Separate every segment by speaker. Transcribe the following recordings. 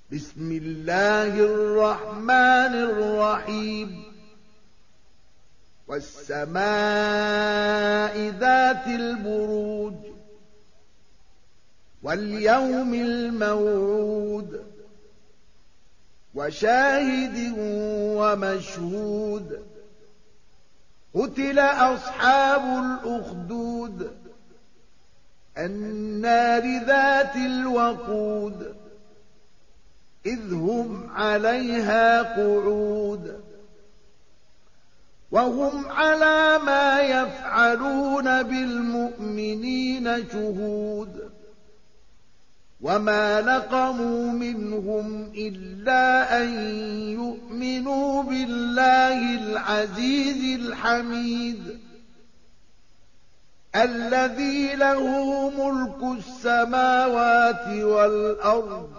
Speaker 1: بسم الله الرحمن الرحيم والسماء ذات البروج واليوم الموعود وشاهد ومشهود قتل أصحاب الأخدود النار ذات الوقود إذ هم عليها قعود وهم على ما يفعلون بالمؤمنين شهود وما نقموا منهم إلا أن يؤمنوا بالله العزيز الحميد الذي له ملك السماوات والأرض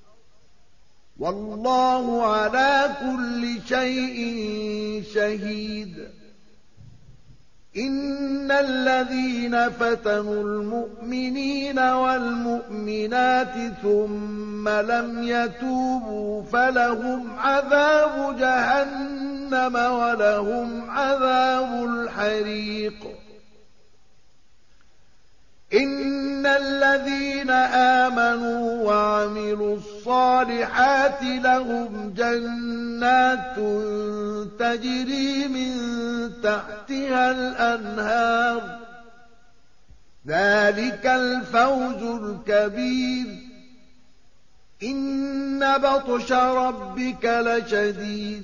Speaker 1: والله على كل شيء شهيد إن الذين فتنوا المؤمنين والمؤمنات ثم لم يتوبوا فلهم عذاب جهنم ولهم عذاب الحريق إن الذين آمنوا وعملوا الصالحات لهم جنات تجري من تحتها الأنهار ذلك الفوز الكبير إن بطش ربك لشديد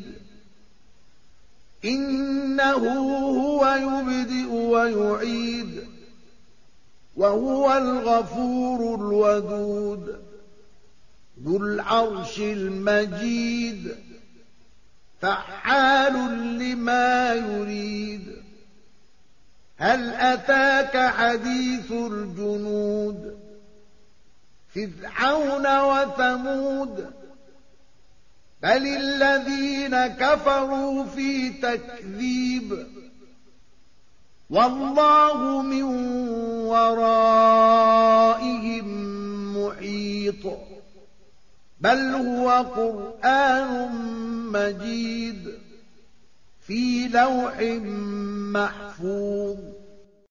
Speaker 1: إنه هو يبدئ ويعيد وهو الغفور الودود ذو العرش المجيد فعال لما يريد هل أتاك حديث الجنود فرعون وثمود بل الذين كفروا في تكذيب والله من ورائهم محيط بل هو قرآن مجيد في لوح محفوظ